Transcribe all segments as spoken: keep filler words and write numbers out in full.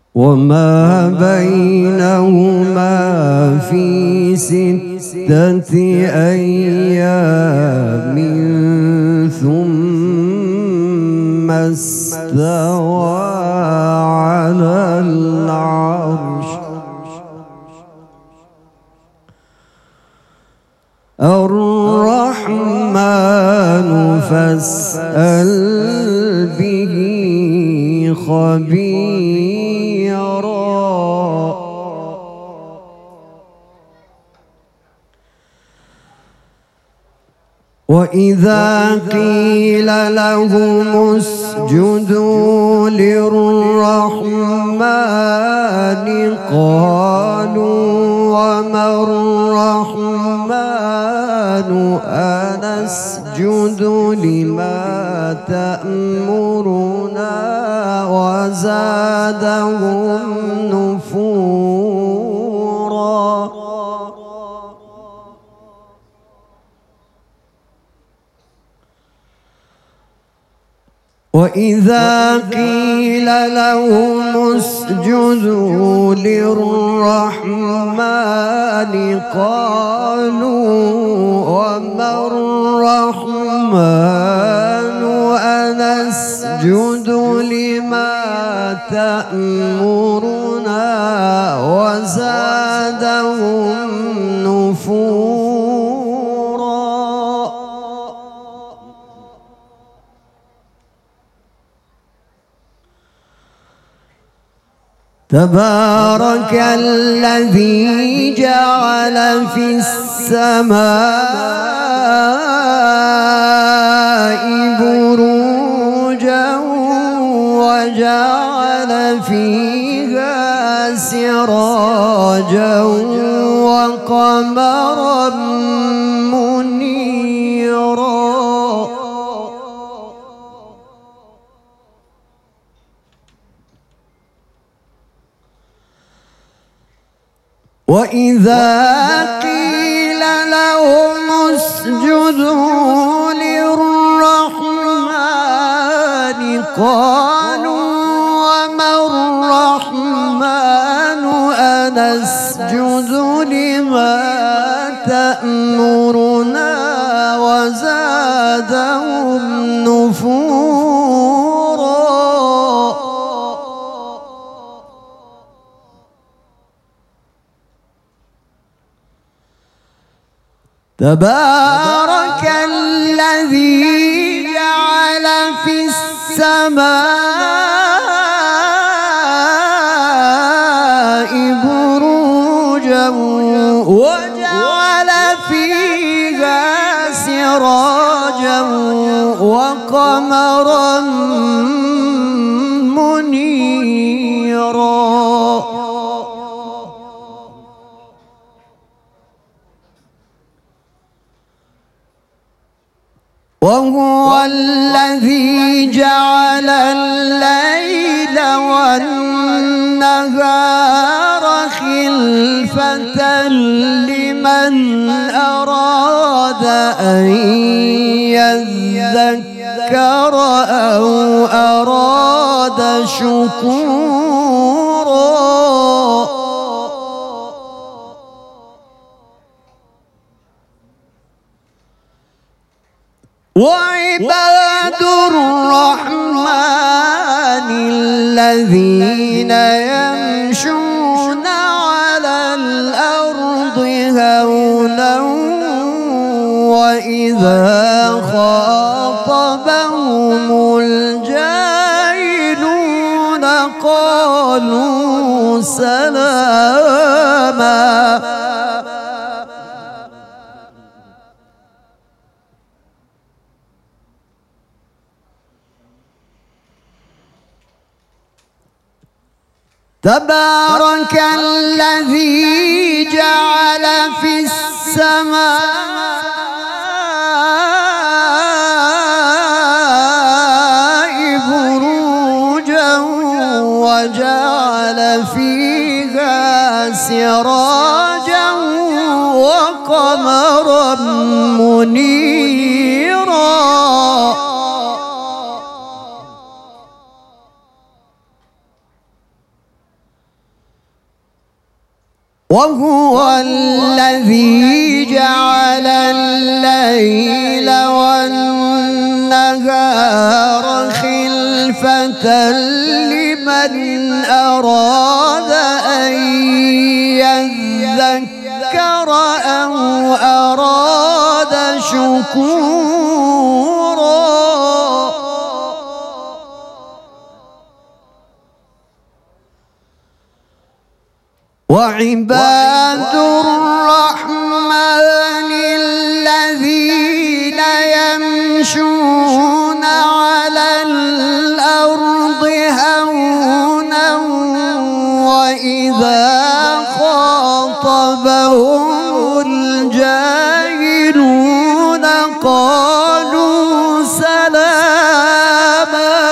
وما بينهما في ستة أيام ثم استوى على العرش. الرحمن فاسأل به خبيرا. وإذا قيل لهم اسجدوا للرحمن قالوا وما الرحمن أنسجد لما تأمرنا وزادهم نفورا. وإذا قيل لهم اسجدوا للرحمن قالوا وما الرحمن أنسجد لما تأمرنا وزادهم نفورا. تبارك الذي جعل في السماء بروجا وجعل فيها سراجا وقمرا منيرا. وإذا قيل لهم اسجدوا للرحمن قالوا وما الرحمن أنسجد لما تأمرنا وزادهم نفورا. تبارك الذي جعل في السماء بروجا وجعل فيها سراجا وقمرا منيرا. وهو الذي جعل الليل والنهار خلفة لمن أراد أن يذكر أو أراد شكورا. وعباد الرحمن الذين يمشون على الأرض هونا وإذا خاطبهم الجاهلون قالوا سلاما. تبارك الذي جعل في السماء بروجا وجعل فيها سراجا وقمرا منيرا. وهو الذي جعل الليل والنهار خلفة لمن أراد أن يذكر أو أراد شكورا. وعباد الرحمن الذين يمشون على الأرض هونا وإذا خاطبهم الجاهلون قالوا سلاما.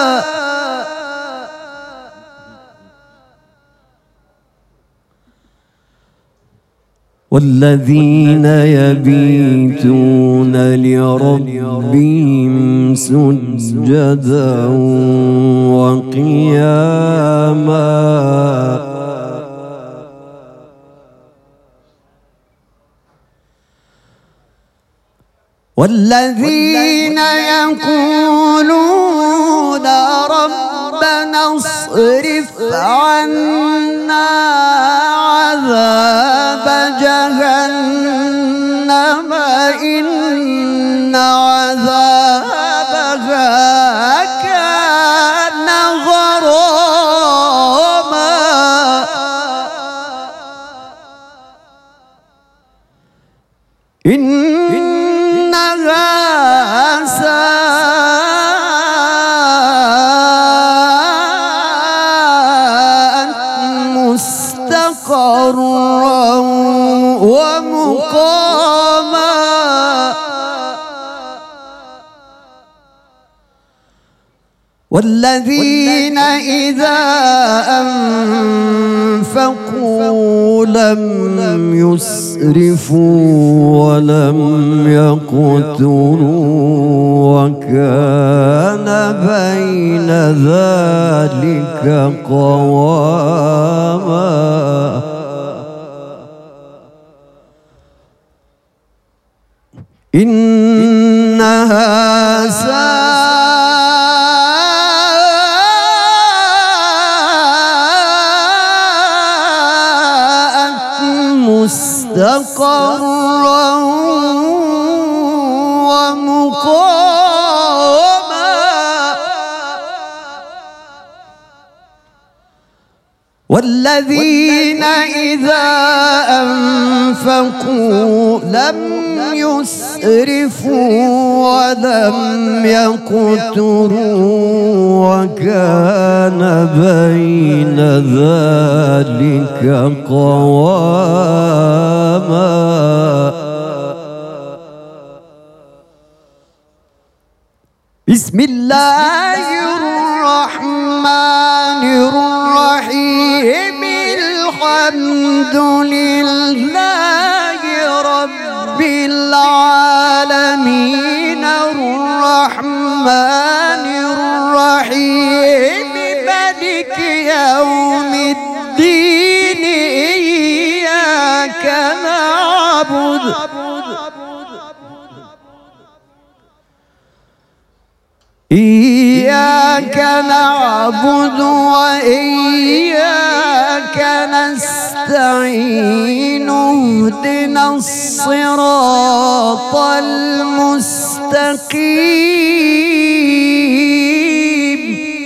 والذين يبيتون لربهم سجدا وقياما. والذين يقولون ربنا اصرف عنا عذاب جهنم إن عذابها كان غراما. إنها ساءت مستقرا ومقاما. والذين إذا أنفقوا لم يسرفوا ولم يقتروا وكان بين ذلك قواما. إنها ساءت مستقرا ومقاما. والذين إذا أنفقوا لم يسرفوا ولم يقتروا وكان بين ذلك قواما. بسم الله الرحمن الرحيم. الحمد لله رب العالمين الرحمن الرحيم مالك يوم الدين. إياك نعبد إياك نعبد وإياك نستعين. اهدنا الصراط المستقيم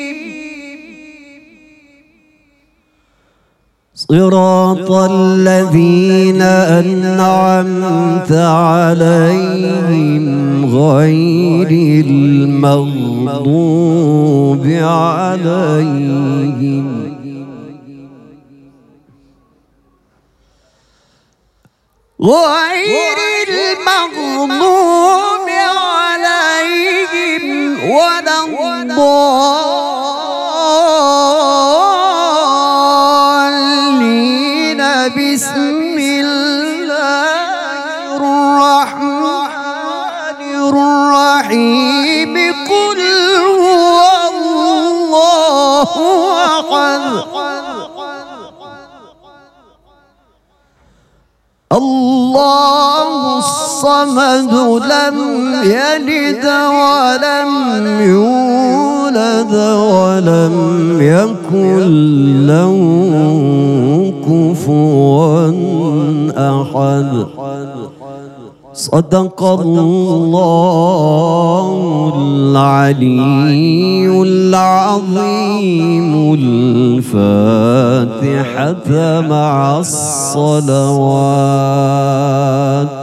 صراط الذين أنعمت عليهم غير المغضوب عليهم غير المغضوب عليهم ولا الضالين. بسم الله الرحمن الرحيم. قل هو الله أحد الله الصمد لم يلد ولم يولد ولم يكن له كفوا أحد. صدق الله العلي العظيم. الفاتحة مع الصلوات.